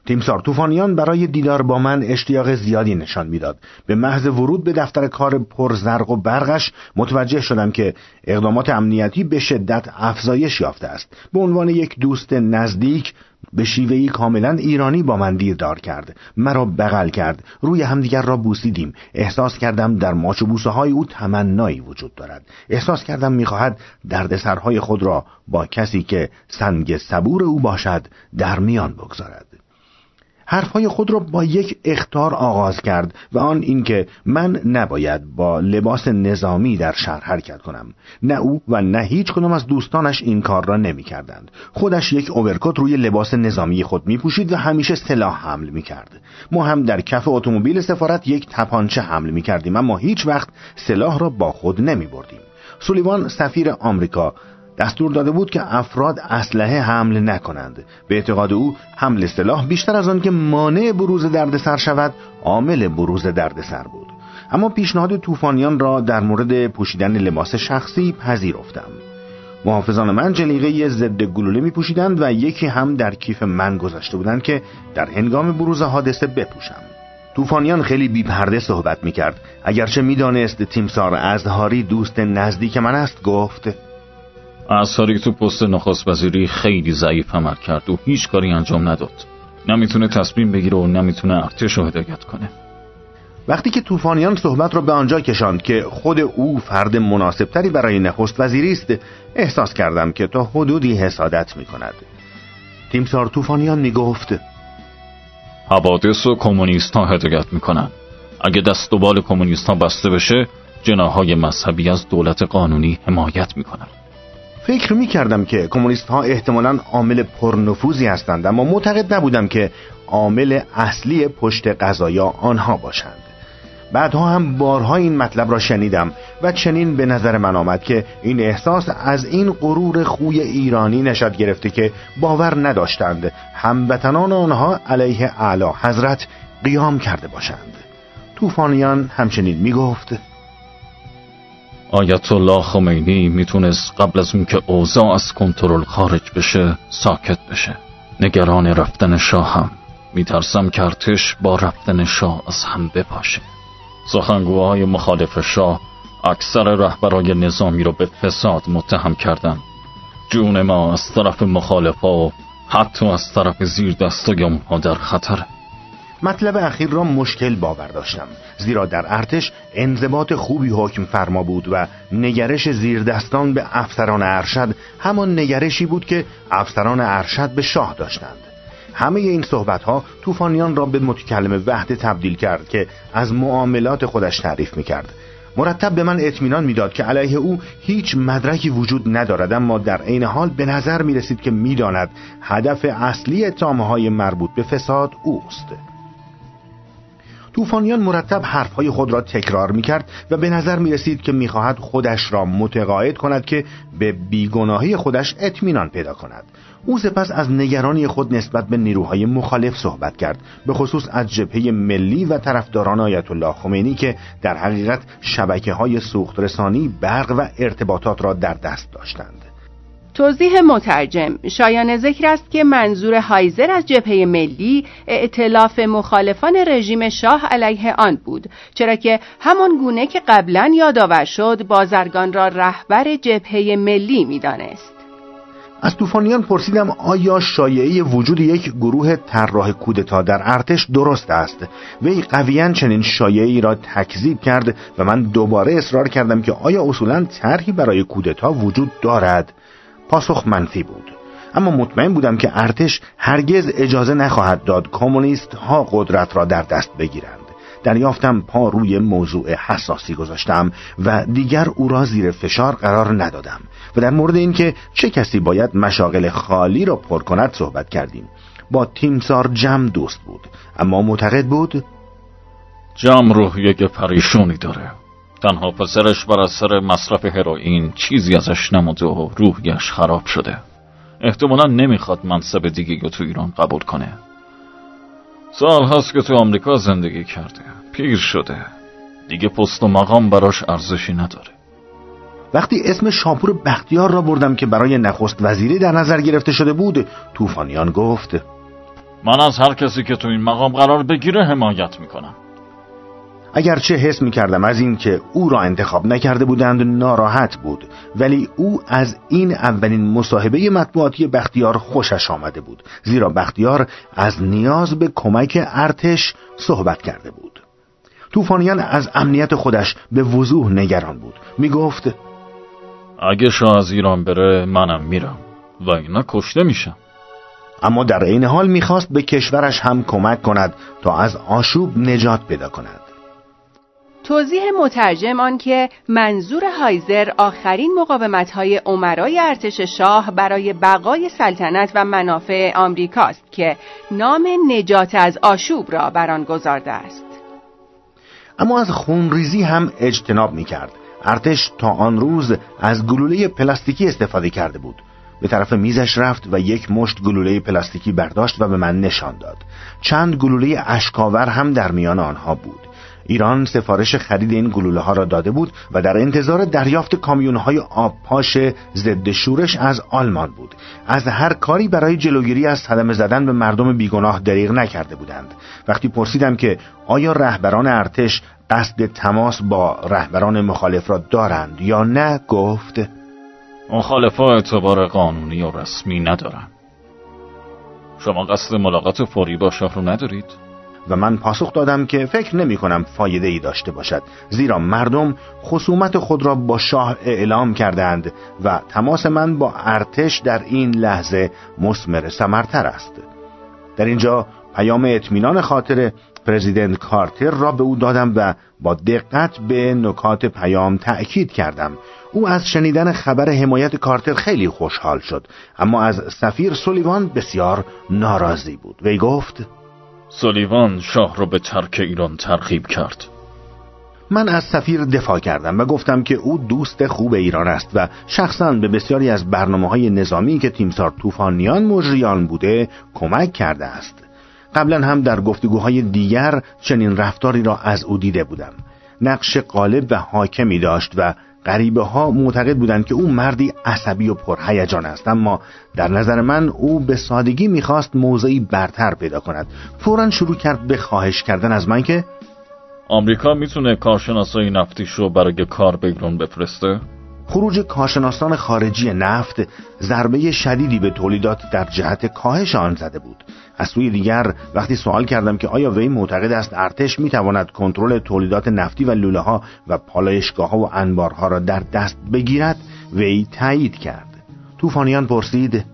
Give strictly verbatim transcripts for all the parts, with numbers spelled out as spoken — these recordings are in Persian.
تیمسار طوفانیان برای دیدار با من اشتیاق زیادی نشان میداد. به محض ورود به دفتر کار پرزرق و برقش متوجه شدم که اقدامات امنیتی به شدت افزایش یافته است. به عنوان یک دوست نزدیک به شیوهی کاملا ایرانی با من دیدار کرد. مرا بغل کرد. روی همدیگر را بوسیدیم. احساس کردم در ماچ و بوسه های او تمنایی وجود دارد. احساس کردم میخواهد دردسرهای خود را با کسی که سنگ صبور او باشد در میان بگذارد. حرفهای خود را با یک اخطار آغاز کرد و آن اینکه من نباید با لباس نظامی در شهر حرکت کنم. نه او و نه هیچ کدام از دوستانش این کار را نمی کردند. خودش یک اوورکوت روی لباس نظامی خود می پوشید و همیشه سلاح حمل می کرد. ما هم در کف اتومبیل سفارت یک تپانچه حمل می کردیم، اما هیچ وقت سلاح را با خود نمی بردیم. سولیوان سفیر آمریکا دستور داده بود که افراد اسلحه حمل نکنند. به اعتقاد او حمل سلاح بیشتر از آن که مانع بروز دردسر شود عامل بروز دردسر بود. اما پیشنهاد طوفانیان را در مورد پوشیدن لباس شخصی پذیرفتم. محافظان من جلیقه ضد گلوله می پوشیدند و یکی هم در کیف من گذاشته بودند که در هنگام بروز حادثه بپوشم. طوفانیان خیلی بی پرده صحبت می کرد. اگرچه می دانست تیمسار ازهاری دوست نزدیک من است، گفت: ازهاری تو پست نخست وزیری خیلی ضعیف عمل کرد و هیچ کاری انجام نداد. نمیتونه تصمیم بگیره و نمیتونه ارتش رو هدایت کنه. وقتی که طوفانیان صحبت را به آنجا کشاند که خود او فرد مناسبتری برای نخست وزیری است، احساس کردم که تا حدودی حسادت میکند. تیمسار طوفانیان میگفت: حوادث و کمونیست ها هدایت میکنن. اگه دست و بال کمونیست ها بسته بشه، جناحهای مذهبی از دولت قانونی حمایت میکنن. فکر می کردم که کمونیست ها احتمالاً عامل پرنفوذی هستند، اما معتقد نبودم که عامل اصلی پشت قضایا آنها باشند. بعدها هم بارها این مطلب را شنیدم و چنین به نظر من آمد که این احساس از این غرور خوی ایرانی نشأت گرفته که باور نداشتند هموطنان آنها علیه اعلی حضرت قیام کرده باشند. طوفانیان همچنین می گفت: آیت الله خمینی میتونست قبل از اون که اوضاع از کنترل خارج بشه ساکت بشه. نگران رفتن شاه هم. میترسم که ارتش با رفتن شاه از هم بپاشه. سخنگوهای مخالف شاه اکثر رهبرای نظامی رو به فساد متهم کردن. جون ما از طرف مخالفا و حتی از طرف زیر دستای اونها در خطره. مطلب اخیر را مشکل باور داشتم، زیرا در ارتش انضباط خوبی حکم فرما بود و نگرش زیردستان به افسران ارشد همان نگرشی بود که افسران ارشد به شاه داشتند. همه این صحبتها طوفانیان را به متکلم وحده تبدیل کرد که از معاملات خودش تعریف می‌کرد. مرتب به من اطمینان میداد که علیه او هیچ مدرکی وجود ندارد، اما در عین حال به نظر می‌رسید که می‌داند هدف اصلی اتهام‌های مربوط به فساد اوست. طوفانیان مرتب حرفهای خود را تکرار می‌کرد و به نظر می‌رسید که می‌خواهد خودش را متقاعد کند که به بیگناهی خودش اطمینان پیدا کند. او سپس از نگرانی خود نسبت به نیروهای مخالف صحبت کرد، به خصوص از جبهه ملی و طرفداران آیت الله خمینی که در حقیقت شبکه‌های سوخت رسانی، برق و ارتباطات را در دست داشتند. توضیح مترجم: شایان ذکر است که منظور هایزر از جبهه ملی ائتلاف مخالفان رژیم شاه علیه آن بود، چرا که همان گونه که قبلا یادآور شد بازرگان را رهبر جبهه ملی می‌دانست. از طوفانیان پرسیدم آیا شایعه وجود یک گروه طراح کودتا در ارتش درست است؟ وی قویاً چنین شایعه‌ای را تکذیب کرد و من دوباره اصرار کردم که آیا اصولاً طرحی برای کودتا وجود دارد؟ پاسخ منفی بود. اما مطمئن بودم که ارتش هرگز اجازه نخواهد داد کمونیست ها قدرت را در دست بگیرند. دریافتم پا روی موضوع حساسی گذاشتم و دیگر او را زیر فشار قرار ندادم و در مورد این که چه کسی باید مشاغل خالی را پر کند صحبت کردیم. با تیمسار جم دوست بود، اما معتقد بود جم روحیه که پریشونی داره. تنها پسرش بر اثر مصرف هروئین چیزی ازش نمونده و روحیش خراب شده. احتمالاً نمیخواد منصب دیگه رو تو ایران قبول کنه. سال هست که تو آمریکا زندگی کرده، پیر شده، دیگه پست و مقام براش ارزشی نداره. وقتی اسم شاپور بختیار را بردم که برای نخست وزیری در نظر گرفته شده بود، طوفانیان گفت من از هر کسی که تو این مقام قرار بگیره حمایت میکنم. اگرچه حس می‌کردم از این که او را انتخاب نکرده بودند ناراحت بود، ولی او از این اولین مصاحبه مطبوعاتی بختیار خوشش آمده بود، زیرا بختیار از نیاز به کمک ارتش صحبت کرده بود. طوفانیان از امنیت خودش به وضوح نگران بود. میگفت اگه شاه از ایران بره منم میرم و اینا کشته میشم. اما در این حال میخواست به کشورش هم کمک کند تا از آشوب نجات پیدا کند. توضیح مترجم آن که منظور هایزر آخرین مقاومت‌های امرای ارتش شاه برای بقای سلطنت و منافع آمریکاست که نام نجات از آشوب را بر آن گذارده است. اما از خونریزی هم اجتناب می‌کرد. ارتش تا آن روز از گلوله پلاستیکی استفاده کرده بود. به طرف میزش رفت و یک مشت گلوله پلاستیکی برداشت و به من نشان داد. چند گلوله اشکاور هم در میان آنها بود. ایران سفارش خرید این گلوله ها را داده بود و در انتظار دریافت کامیون های آبپاش ضد شورش از آلمان بود. از هر کاری برای جلوگیری از صدمه زدن به مردم بیگناه دریغ نکرده بودند. وقتی پرسیدم که آیا رهبران ارتش قصد تماس با رهبران مخالف را دارند یا نه، گفت مخالفا اعتبار قانونی و رسمی ندارند. شما قصد ملاقات فوری با شاه رو ندارید؟ و من پاسخ دادم که فکر نمی کنم فایده ای داشته باشد، زیرا مردم خصومت خود را با شاه اعلام کردند و تماس من با ارتش در این لحظه مثمر ثمرتر است. در اینجا پیام اطمینان خاطر پرزیدنت کارتر را به او دادم و با دقت به نکات پیام تأکید کردم. او از شنیدن خبر حمایت کارتر خیلی خوشحال شد، اما از سفیر سولیوان بسیار ناراضی بود. وی گفت سولیوان شاه را به ترک ایران ترغیب کرد. من از سفیر دفاع کردم و گفتم که او دوست خوب ایران است و شخصاً به بسیاری از برنامه‌های نظامی که تیمسار طوفانیان مجریان بوده کمک کرده است. قبلا هم در گفتگوهای دیگر چنین رفتاری را از او دیده بودم. نقش غالب و حاکمی داشت و غریبه ها معتقد بودند که او مردی عصبی و پرهیجان است، اما در نظر من او به سادگی میخواست موضعی برتر پیدا کند. فوراً شروع کرد به خواهش کردن از من که آمریکا میتونه کارشناسای نفتیش رو برای کار به ایران بفرسته؟ خروج کارشناسان خارجی نفت ضربه شدیدی به تولیدات در جهت کاهش آن زده بود. از سوی دیگر وقتی سوال کردم که آیا وی معتقد است ارتش میتواند کنترل تولیدات نفتی و لوله ها و پالایشگاه ها و انبارها را در دست بگیرد، وی تایید کرد. طوفانیان پرسید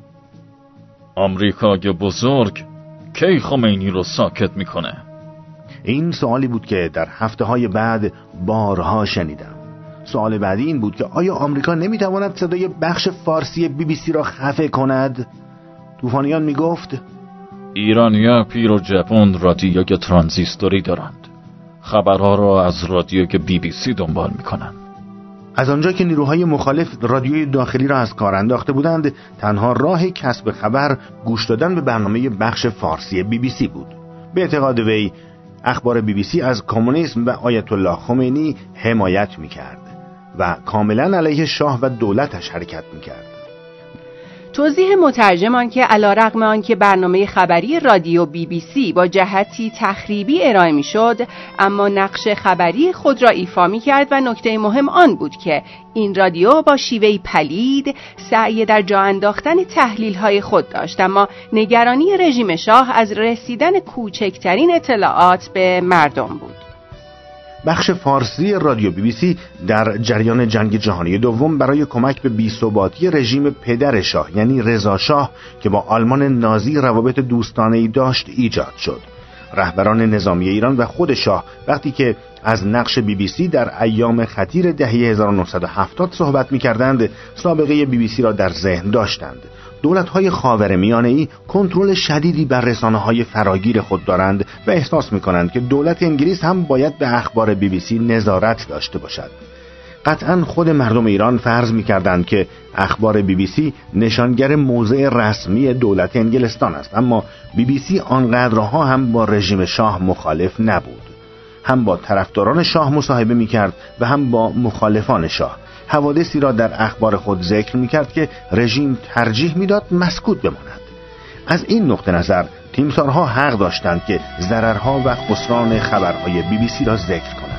آمریکای بزرگ کی خمینی رو ساکت میکنه؟ این سوالی بود که در هفته های بعد بارها شنیدم. سوال بعدی این بود که آیا آمریکا نمیتواند صدای بخش فارسی بی بی سی را خفه کند؟ طوفانیان میگفت ایرانیا پیر و جوان رادیوی ترانزیستوری دارند. خبرها را از رادیوی بی بی سی دنبال میکنند. از آنجا که نیروهای مخالف رادیوی داخلی را از کار انداخته بودند، تنها راه کسب خبر گوش دادن به برنامه بخش فارسی بی بی سی بود. به اعتقاد وی اخبار بی بی سی از کمونیسم و آیت الله خمینی حمایت میکرد و کاملا علیه شاه و دولتش حرکت میکرد. توضیح مترجم آن که علیرغم آن که برنامه خبری رادیو بی بی سی با جهتی تخریبی ارائه می شد، اما نقش خبری خود را ایفا می کرد و نکته مهم آن بود که این رادیو با شیوهی پلید سعی در جا انداختن تحلیل های خود داشت، اما نگرانی رژیم شاه از رسیدن کوچکترین اطلاعات به مردم بود. بخش فارسی رادیو بی بی سی در جریان جنگ جهانی دوم برای کمک به بی‌ثباتی رژیم پدر شاه یعنی رضا شاه که با آلمان نازی روابط دوستانه‌ای داشت ایجاد شد. رهبران نظامی ایران و خود شاه وقتی که از نقش بی بی سی در ایام خطیر دهه هزار و نهصد و هفتاد صحبت می‌کردند، سابقه بی بی سی را در ذهن داشتند. دولت‌های خاورمیانه‌ای کنترل شدیدی بر رسانه‌های فراگیر خود دارند و احساس می‌کنند که دولت انگلیس هم باید به اخبار بی بی سی نظارت داشته باشد. قطعاً خود مردم ایران فرض می‌کردند که اخبار بی بی سی نشانگر موضع رسمی دولت انگلستان است، اما بی بی سی آنقدرها هم با رژیم شاه مخالف نبود. هم با طرفداران شاه مصاحبه می‌کرد و هم با مخالفان شاه. حوادثی را در اخبار خود ذکر می‌کرد که رژیم ترجیح می‌داد مسکوت بماند. از این نقطه نظر تیمسارها حق داشتند که ضررها و خسران خبرهای بی بی سی را ذکر کنند.